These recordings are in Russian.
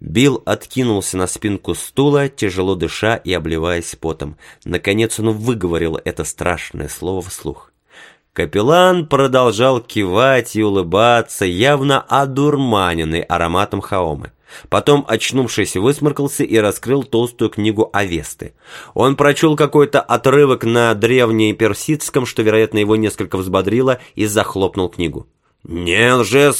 Билл откинулся на спинку стула, тяжело дыша и обливаясь потом. Наконец он выговорил это страшное слово вслух. Капеллан продолжал кивать и улыбаться, явно одурманенный ароматом хаомы. Потом, очнувшись, высморкался и раскрыл толстую книгу Авесты. Он прочел какой-то отрывок на древнеперсидском, что, вероятно, его несколько взбодрило, и захлопнул книгу. «Не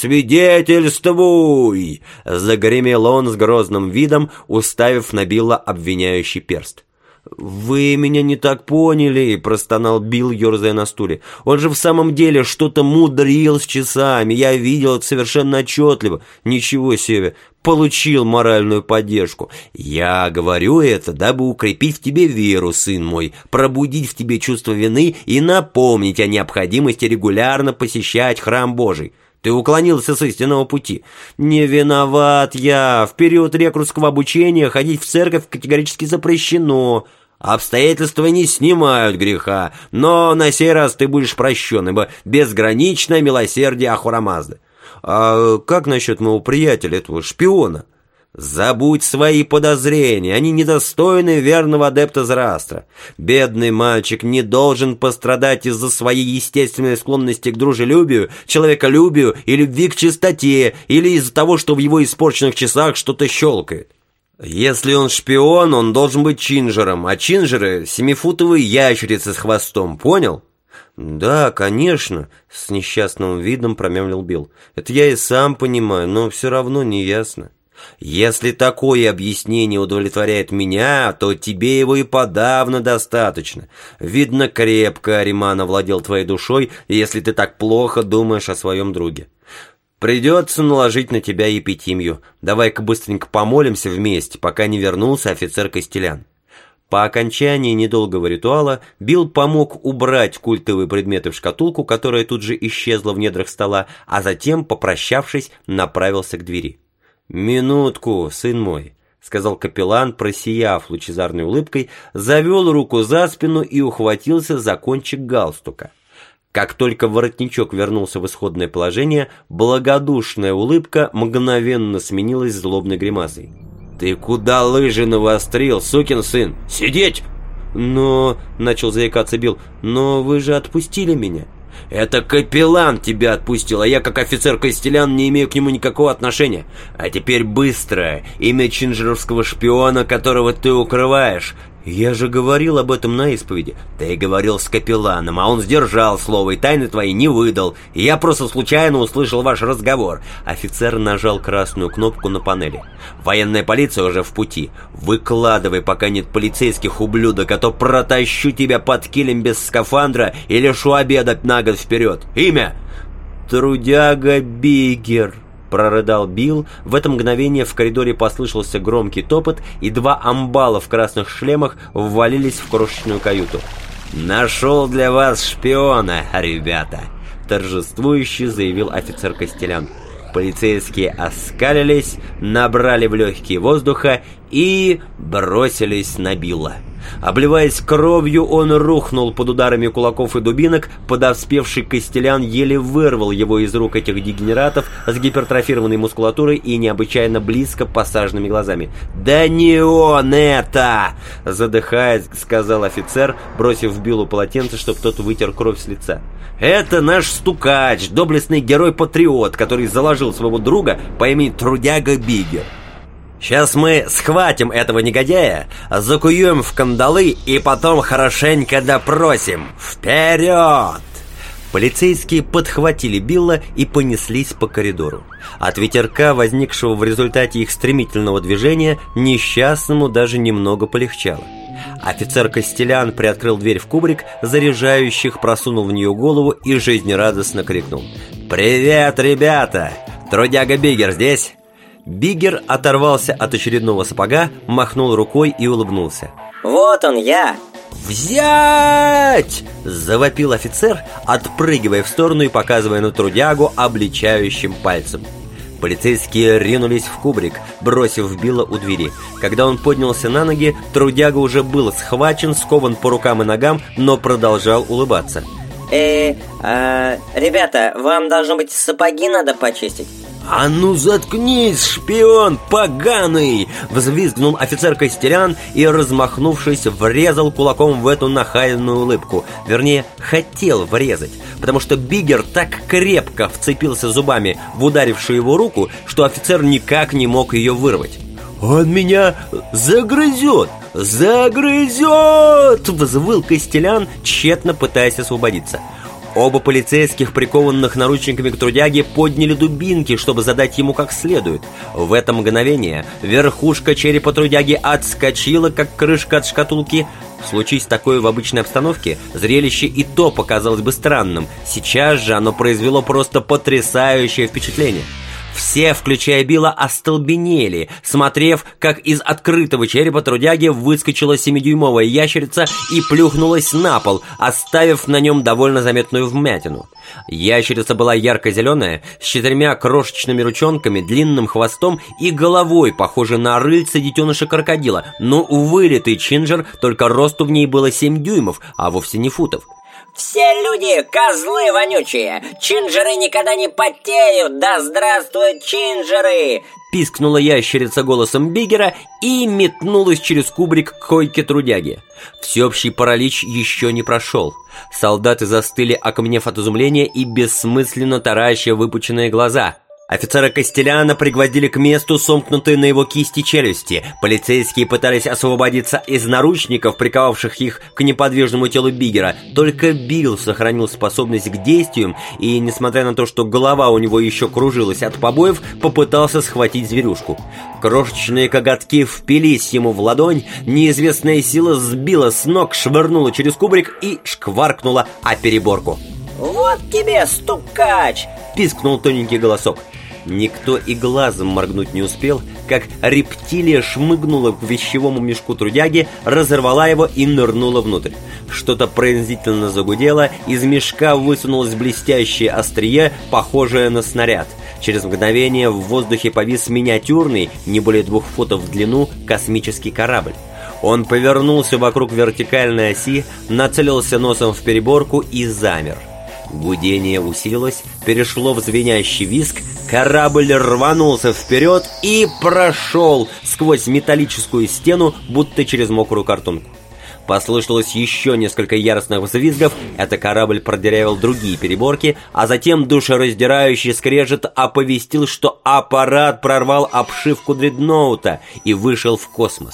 лжесвидетельствуй!» — загремел он с грозным видом, уставив на Билла обвиняющий перст. «Вы меня не так поняли», — простонал Билл, ерзая на стуле. «Он же в самом деле что-то мудрил с часами. Я видел это совершенно отчетливо. Ничего себе, получил моральную поддержку. Я говорю это, дабы укрепить в тебе веру, сын мой, пробудить в тебе чувство вины и напомнить о необходимости регулярно посещать храм Божий. Ты уклонился с истинного пути. Не виноват я. В период рекрутского обучения ходить в церковь категорически запрещено. Обстоятельства не снимают греха, но на сей раз ты будешь прощен, ибо безграничное милосердие Ахура Мазды. А как насчет моего приятеля, этого шпиона? Забудь свои подозрения, они недостойны верного адепта Зороастра. Бедный мальчик не должен пострадать из-за своей естественной склонности к дружелюбию, человеколюбию и любви к чистоте, или из-за того, что в его испорченных часах что-то щелкает. Если он шпион, он должен быть чинджером, а чинджеры — 7-футовые ящерицы с хвостом, понял? «Да, конечно», — с несчастным видом промямлил Билл. «Это я и сам понимаю, но все равно не ясно». «Если такое объяснение удовлетворяет меня, то тебе его и подавно достаточно. Видно, крепко Ариман овладел твоей душой, если ты так плохо думаешь о своем друге. Придется наложить на тебя епитимию. Давай-ка быстренько помолимся вместе, пока не вернулся офицер Костелян». По окончании недолгого ритуала Билл помог убрать культовые предметы в шкатулку, которая тут же исчезла в недрах стола, а затем, попрощавшись, направился к двери. «Минутку, сын мой», — сказал капеллан, просияв лучезарной улыбкой, завел руку за спину и ухватился за кончик галстука. Как только воротничок вернулся в исходное положение, благодушная улыбка мгновенно сменилась злобной гримасой. «Ты куда лыжи навострил, сукин сын? Сидеть!» «Но...» — начал заикаться Билл. «Но вы же отпустили меня». «Это капеллан тебя отпустил, а я, как офицер Костелян, не имею к нему никакого отношения. А теперь быстро, имя чинджеровского шпиона, которого ты укрываешь». «Я же говорил об этом на исповеди». «Ты говорил с капелланом, а он сдержал слово и тайны твои не выдал. И я просто случайно услышал ваш разговор». Офицер нажал красную кнопку на панели. «Военная полиция уже в пути. Выкладывай, пока нет полицейских, ублюдок, а то протащу тебя под килем без скафандра и лишу обеда на год вперед. Имя?» «Трудяга Биггер», — прорыдал Билл. В это мгновение в коридоре послышался громкий топот, и 2 амбала в красных шлемах ввалились в крошечную каюту. «Нашел для вас шпиона, ребята!» — торжествующе заявил офицер Костелян. Полицейские оскалились, набрали в легкие воздуха и бросились на Билла. Обливаясь кровью, он рухнул под ударами кулаков и дубинок. Подоспевший Костелян еле вырвал его из рук этих дегенератов с гипертрофированной мускулатурой и необычайно близко посаженными глазами. «Да не он это!» — задыхаясь, сказал офицер, бросив Биллу полотенце, чтобы тот вытер кровь с лица. «Это наш стукач, доблестный герой-патриот, который заложил своего друга по имени Трудяга Биггер. Сейчас мы схватим этого негодяя, закуем в кандалы и потом хорошенько допросим. Вперед!» Полицейские подхватили Билла и понеслись по коридору. От ветерка, возникшего в результате их стремительного движения, несчастному даже немного полегчало. Офицер Костелян приоткрыл дверь в кубрик, заряжающих просунул в нее голову и жизнерадостно крикнул: «Привет, ребята! Трудяга Биггер здесь?» Биггер оторвался от очередного сапога, махнул рукой и улыбнулся. «Вот он я!» «Взять!» – завопил офицер, отпрыгивая в сторону и показывая на трудягу обличающим пальцем. Полицейские ринулись в кубрик, бросив Билла у двери. Когда он поднялся на ноги, трудяга уже был схвачен, скован по рукам и ногам, но продолжал улыбаться. Ребята, вам, должно быть, сапоги надо почистить. «А ну заткнись, шпион поганый!» — взвизгнул офицер Костелян и, размахнувшись, врезал кулаком в эту нахальную улыбку. Вернее, хотел врезать, потому что Биггер так крепко вцепился зубами в ударившую его руку, что офицер никак не мог ее вырвать. «Он меня загрызет! Загрызет!» — взвыл Костелян, тщетно пытаясь освободиться. Оба полицейских, прикованных наручниками к трудяге, подняли дубинки, чтобы задать ему как следует. В это мгновение верхушка черепа трудяги отскочила, как крышка от шкатулки. Случись такое в обычной обстановке, зрелище и то показалось бы странным. Сейчас же оно произвело просто потрясающее впечатление. Все, включая Билла, остолбенели, смотрев, как из открытого черепа трудяги выскочила 7-дюймовая ящерица и плюхнулась на пол, оставив на нем довольно заметную вмятину. Ящерица была ярко-зеленая, с 4 крошечными ручонками, длинным хвостом и головой, похожей на рыльце детеныша крокодила, но вылитый Чинджер, только росту в ней было 7 дюймов, а вовсе не футов. «Все люди – козлы вонючие! Чинджеры никогда не потеют! Да здравствуют чинджеры!» Пискнула ящерица голосом Биггера и метнулась через кубрик к койке трудяги. Всеобщий паралич еще не прошел. Солдаты застыли, окаменев от изумления и бессмысленно тараща выпученные глаза. Офицера Костеляна пригвоздили к месту сомкнутые на его кисти челюсти. Полицейские пытались освободиться из наручников, приковавших их к неподвижному телу Биггера. Только Билл сохранил способность к действиям и, несмотря на то, что голова у него еще кружилась от побоев, попытался схватить зверюшку. Крошечные коготки впились ему в ладонь, неизвестная сила сбила с ног, швырнула через кубрик и шкваркнула о переборку. «Вот тебе, стукач!» — пискнул тоненький голосок. Никто и глазом моргнуть не успел, как рептилия шмыгнула к вещевому мешку трудяги, разорвала его и нырнула внутрь. Что-то пронзительно загудело, из мешка высунулось блестящее острие, похожее на снаряд. Через мгновение в воздухе повис миниатюрный, не более 2 футов в длину, космический корабль. Он повернулся вокруг вертикальной оси, нацелился носом в переборку и замер. Гудение усилилось, перешло в звенящий визг, корабль рванулся вперед и прошел сквозь металлическую стену, будто через мокрую картонку. Послышалось еще несколько яростных взвизгов, это корабль продырявил другие переборки, а затем душераздирающий скрежет оповестил, что аппарат прорвал обшивку дредноута и вышел в космос.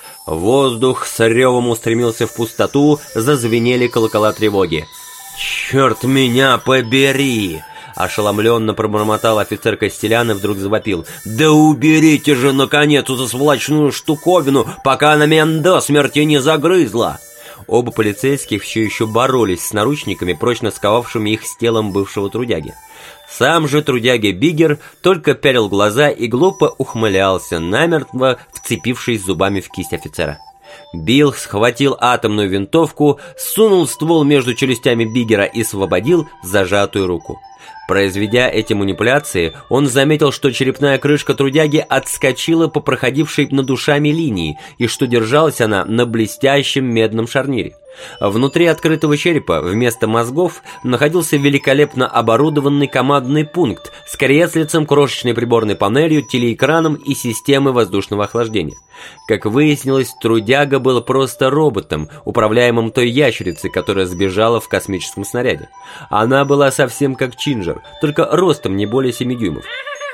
Воздух с ревом устремился в пустоту, зазвенели колокола тревоги. «Черт меня побери!» — ошеломленно пробормотал офицер Костелян и вдруг завопил. «Да уберите же, наконец, эту сволочную штуковину, пока она меня до смерти не загрызла!» Оба полицейских все еще боролись с наручниками, прочно сковавшими их с телом бывшего трудяги. Сам же трудяга Биггер только пялил глаза и глупо ухмылялся, намертво вцепившись зубами в кисть офицера. Билл схватил атомную винтовку, сунул ствол между челюстями Биггера и освободил зажатую руку. Произведя эти манипуляции, он заметил, что черепная крышка трудяги отскочила по проходившей над ушами линии и что держалась она на блестящем медном шарнире. Внутри открытого черепа вместо мозгов находился великолепно оборудованный командный пункт с креслицем, крошечной приборной панелью, телеэкраном и системой воздушного охлаждения. Как выяснилось, трудяга был просто роботом, управляемым той ящерицей, которая сбежала в космическом снаряде. Она была совсем как Чинджер, только ростом не более 7 дюймов.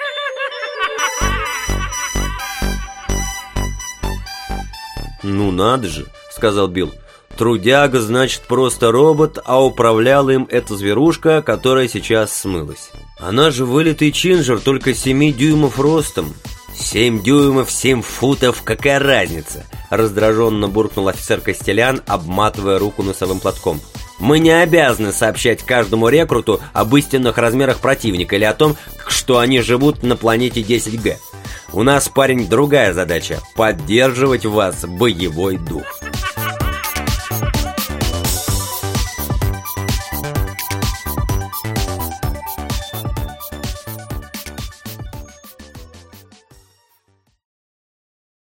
«Ну надо же», — сказал Билл. «Трудяга, значит, просто робот, а управляла им эта зверушка, которая сейчас смылась. Она же вылитый Чинджер, только 7 дюймов ростом». 7 дюймов, 7 футов, какая разница?» — раздраженно буркнул офицер Костелян, обматывая руку носовым платком. «Мы не обязаны сообщать каждому рекруту об истинных размерах противника или о том, что они живут на планете 10Г. У нас, парень, другая задача — поддерживать в вас боевой дух».